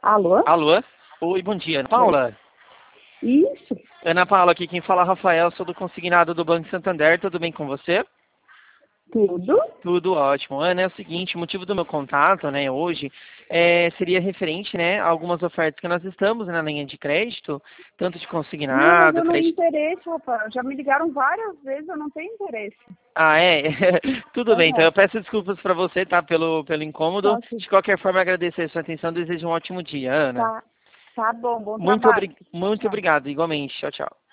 Alô? Alô? Oi, bom dia. Ana Oi. Paula? Isso, Ana Paula, aqui quem fala é Rafael, sou do consignado do Banco Santander, tudo bem com você? tudo. Tudo ótimo. Ana, é o seguinte, o motivo do meu contato, né, hoje, seria referente, né, a algumas ofertas que nós estamos na linha de crédito, tanto de Não, mas consignado, eu não tenho crédito... interesse, rapaz. Já me ligaram várias vezes, eu não tenho interesse. Ah, é? Tudo bem, então Aham. eu peço desculpas para você, tá, pelo incômodo. Tá, sim. De qualquer forma, agradecer a sua atenção, desejo um ótimo dia, Ana. Tá bom, bom trabalho. Muito Tchau. obrigado, igualmente. Tchau, tchau.